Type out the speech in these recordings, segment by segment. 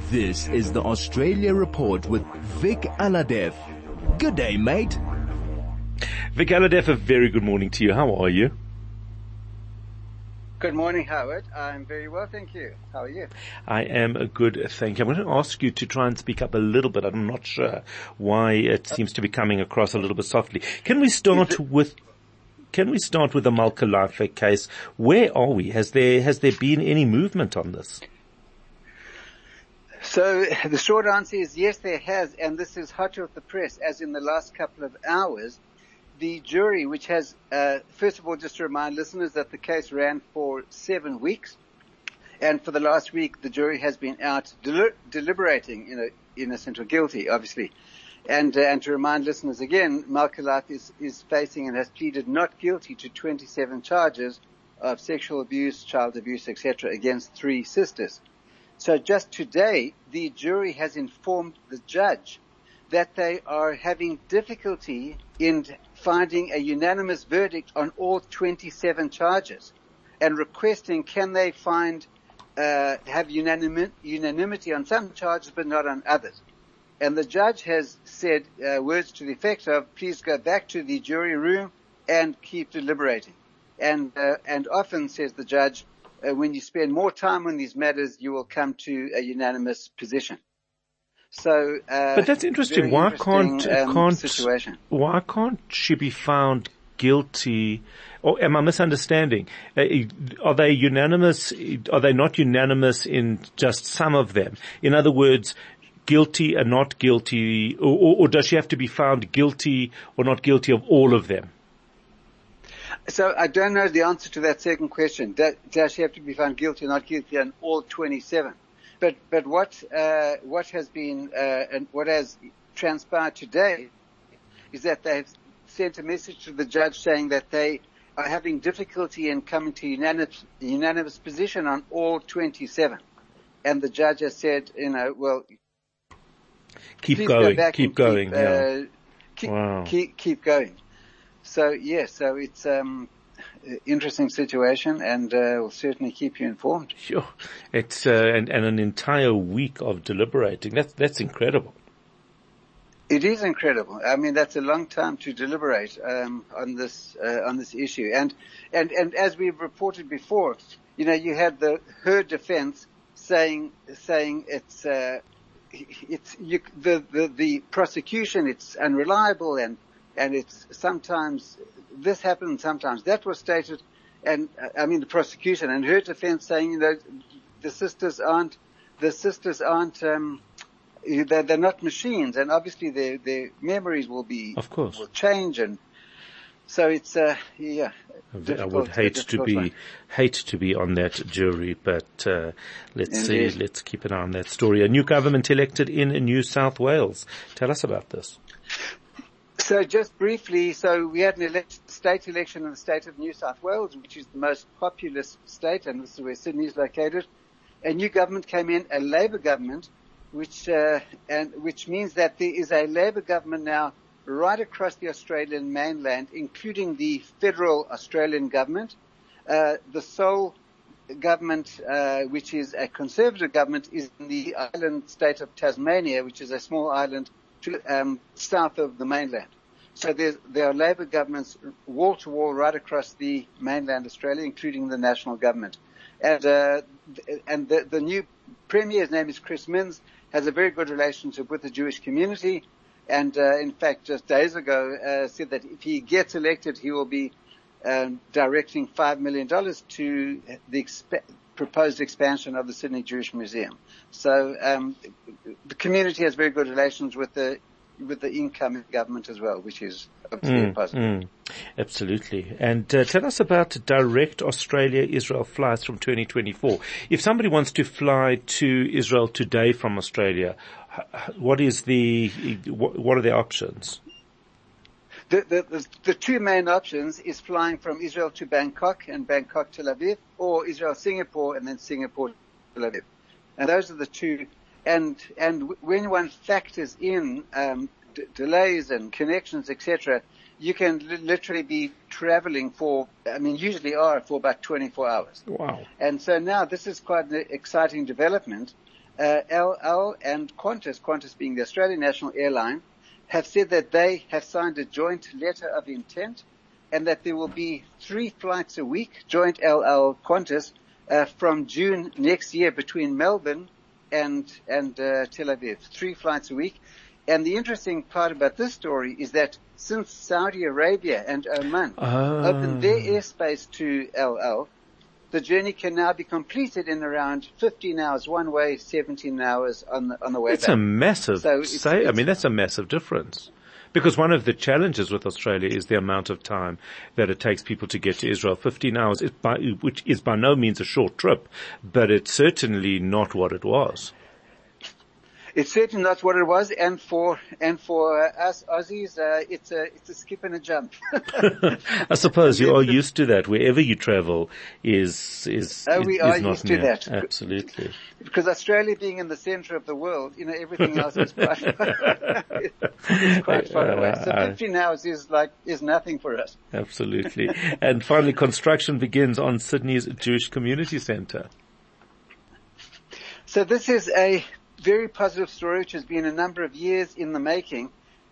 This is the Australia Report with Vic Aladef. Good day, mate. Vic Aladef, a very good morning to you. How are you? Good morning, Howard. I'm very well, thank you. How are you? I am a good, thank you. I'm going to ask you to try and speak up a little bit. I'm not sure why it seems to be coming across a little bit softly. Can we start with the Malka Lifehack case? Where are we? Has there been any movement on this? So the short answer is yes, there has, and this is hot off the press, as in the last couple of hours. The jury, which has, first of all, just to remind listeners that the case ran for 7 weeks, and for the last week, the jury has been out deliberating, innocent or guilty, obviously. And to remind listeners again, Malka Life is facing and has pleaded not guilty to 27 charges of sexual abuse, child abuse, etc., against 3 sisters. So just today, the jury has informed the judge that they are having difficulty in finding a unanimous verdict on all 27 charges, and requesting can they have unanimity on some charges but not on others. And the judge has said words to the effect of, please go back to the jury room and keep deliberating. And often, says the judge, when you spend more time on these matters, you will come to a unanimous position. So, but that's interesting. Why can't she be found guilty? Or am I misunderstanding? Are they unanimous? Are they not unanimous in just some of them? In other words, guilty and not guilty, or does she have to be found guilty or not guilty of all of them? So I don't know the answer to that second question. Does she have to be found guilty or not guilty on all 27? But what has been, and what has transpired today is that they've sent a message to the judge saying that they are having difficulty in coming to unanimous position on all 27. And the judge has said, well, keep going. Keep going. So yes, so it's interesting situation, and we'll certainly keep you informed. Sure, it's and an entire week of deliberating. That's incredible. It is incredible. I mean, that's a long time to deliberate on this issue, and as we've reported before, you had her defense saying it's the prosecution, it's unreliable, and it's sometimes this happens, sometimes that was stated, and the prosecution and her defense saying, the sisters aren't, they're not machines, and obviously their memories will change, and so it's I would hate to be on that jury, but let's keep an eye on that story. A new government elected in New South Wales. Tell us about this. So just briefly, we had an state election in the state of New South Wales, which is the most populous state, and this is where Sydney is located. A new government came in, a Labour government, which means that there is a Labour government now right across the Australian mainland, including the federal Australian government. The sole government, which is a Conservative government, is in the island state of Tasmania, which is a small island south of the mainland. So there are Labour governments wall to wall right across the mainland Australia, including the national government. And the new Premier's name is Chris Minns, has a very good relationship with the Jewish community, and in fact just days ago said that if he gets elected, he will be directing $5 million to the proposed expansion of the Sydney Jewish Museum. So the community has very good relations with the incoming government as well, which is obviously positive. Absolutely. And tell us about direct Australia-Israel flights from 2024. If somebody wants to fly to Israel today from Australia, what are the options? The two main options is flying from Israel to Bangkok and Bangkok Tel Aviv, or Israel Singapore and then Singapore Tel Aviv. And those are the two. And when one factors in delays and connections, etc., you can literally be traveling usually are for about 24 hours. Wow. And so now this is quite an exciting development. El Al and Qantas being the Australian National Airline, have said that they have signed a joint letter of intent and that there will be 3 flights a week, joint El Al Qantas, from June next year between Melbourne and Tel Aviv. 3 flights a week. And the interesting part about this story is that since Saudi Arabia and Oman opened their airspace to El Al, the journey can now be completed in around 15 hours one way, 17 hours on the way back. It's a massive, that's a massive difference. Because one of the challenges with Australia is the amount of time that it takes people to get to Israel. 15 hours, which is by no means a short trip, but it's certainly not what it was. It's certainly not what it was, and for us Aussies, it's a skip and a jump. I suppose you are used to that. Wherever you travel we are not used near. to that. Absolutely. Because Australia being in the center of the world, everything else is quite far away. So 15 hours is nothing for us. Absolutely. And finally, construction begins on Sydney's Jewish Community Centre. So this is a very positive story, which has been a number of years in the making,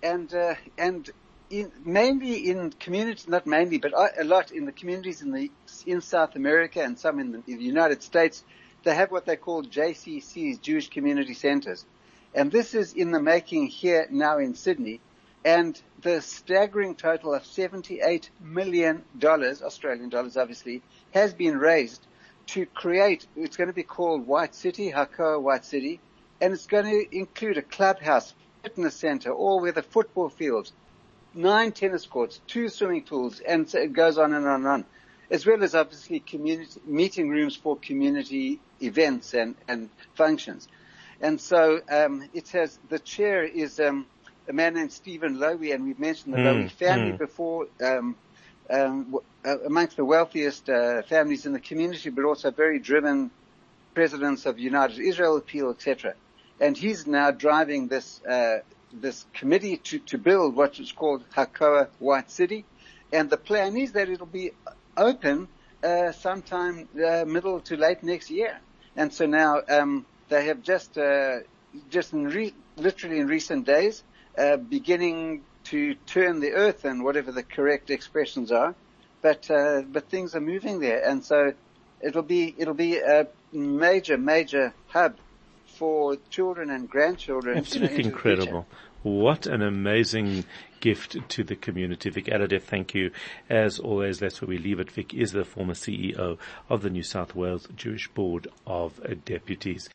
mainly in communities, not mainly, but a lot in the communities in South America and some in the United States. They have what they call JCCs, Jewish Community Centers. And this is in the making here now in Sydney. And the staggering total of $78 million, Australian dollars obviously, has been raised to create, it's going to be called White City, Hakoah White City, and it's going to include a clubhouse, fitness center, all-weather football fields, 9 tennis courts, 2 swimming pools, and so it goes on and on and on, as well as obviously community meeting rooms for community events and functions. And so the chair is a man named Stephen Lowy, and we've mentioned the Lowy family before, amongst the wealthiest families in the community, but also very driven presidents of United Israel Appeal, etc. And he's now driving this committee to build what is called Hakoah White City. And the plan is that it'll be open sometime middle to late next year. And so now they have literally in recent days beginning to turn the earth, and whatever the correct expressions are. But things are moving there, and so it'll be a major hub for children and grandchildren. Absolutely incredible. What an amazing gift to the community. Vic Alhadeff, thank you. As always, that's where we leave it. Vic is the former CEO of the New South Wales Jewish Board of Deputies.